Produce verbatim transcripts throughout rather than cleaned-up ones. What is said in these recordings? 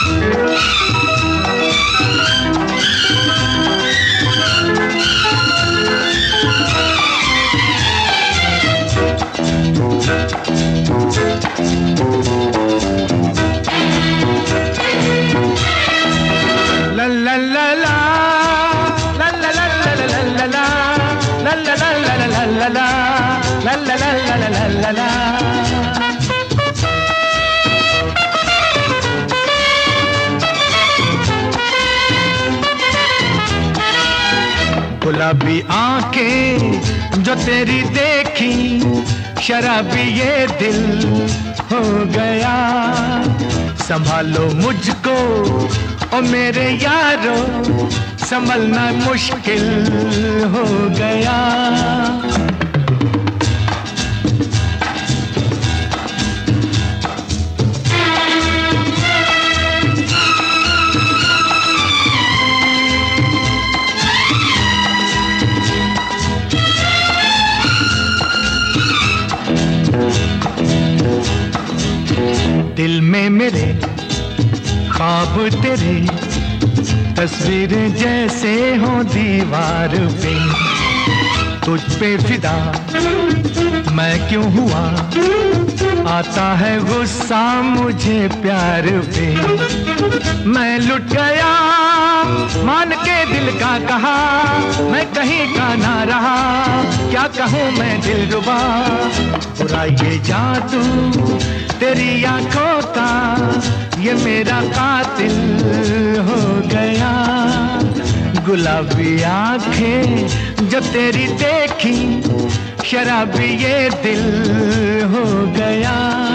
गुलाबी आंखें जो तेरी देखी, शराबी ये दिल हो गया। संभालो मुझको ओ मेरे यारो, संभलना मुश्किल हो गया। दिल में मेरे ख्वाब तेरे, तस्वीरें जैसे हो दीवार पे। तुझ पे फिदा मैं क्यों हुआ, आता है गुस्सा मुझे प्यार पे। मैं लुट गया मान के दिल का कहा, मैं कहीं का ना रहा, क्या कहूँ मैं दिलरुबा। बुरा ये जादू तेरी आंखों का, ये मेरा कातिल हो गया। गुलाबी आंखें जो तेरी देखी, शराबी ये दिल हो गया।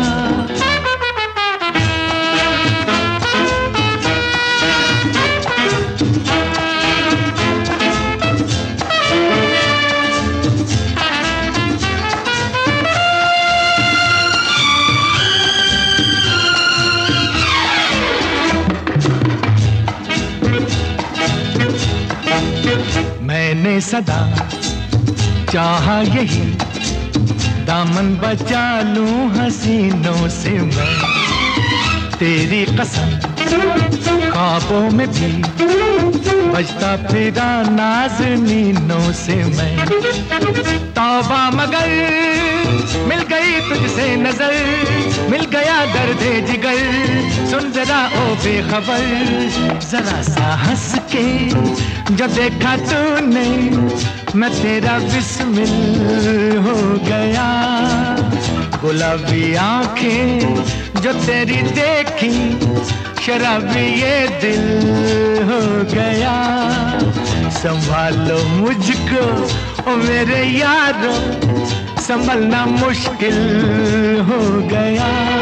मैंने सदा चाहा यही, दामन बचा लूं हसीनों से मैं। तेरी कसम ख्वाबों में भी बजता फिरा नाज़नीनों से मैं। तौबा मगर मिल गई तुझसे नजर, मिल गया दर्दे जिगर। सुन जरा ओ बेखबर, जरा सा हंस के जो देखा तूने, मैं तेरा बिस्मिल हो गया। गुलाबी आंखें जो तेरी देखी, शराबी ये दिल हो गया। संभालो मुझको ओ मेरे यारो, संभलना मुश्किल हो गया।